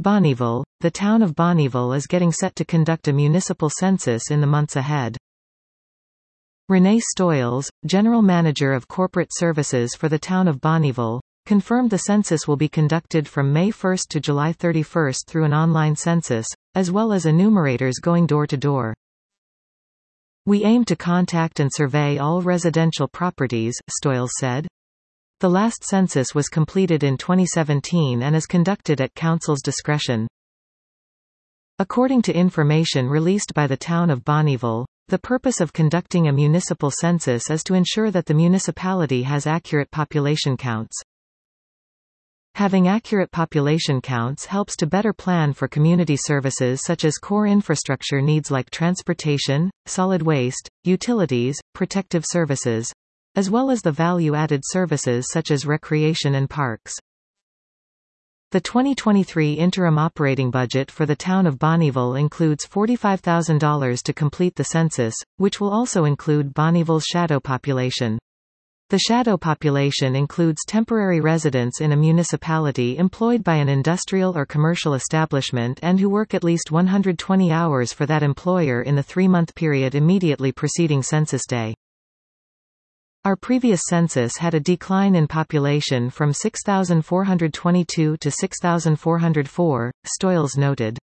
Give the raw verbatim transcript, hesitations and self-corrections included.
Bonnyville. The town of Bonnyville is getting set to conduct a municipal census in the months ahead. Renee Stoyles, General Manager of Corporate Services for the town of Bonnyville, confirmed the census will be conducted from May first to July thirty-first through an online census, as well as enumerators going door to door. We aim to contact and survey all residential properties, Stoyles said. The last census was completed in twenty seventeen and is conducted at Council's discretion. According to information released by the town of Bonnyville, the purpose of conducting a municipal census is to ensure that the municipality has accurate population counts. Having accurate population counts helps to better plan for community services such as core infrastructure needs like transportation, solid waste, utilities, protective services, as well as the value-added services such as recreation and parks. The twenty twenty-three interim operating budget for the town of Bonnyville includes forty-five thousand dollars to complete the census, which will also include Bonnyville's shadow population. The shadow population includes temporary residents in a municipality employed by an industrial or commercial establishment and who work at least one hundred twenty hours for that employer in the three-month period immediately preceding census day. Our previous census had a decline in population from six thousand four hundred twenty-two to six thousand four hundred four, Stoyles noted.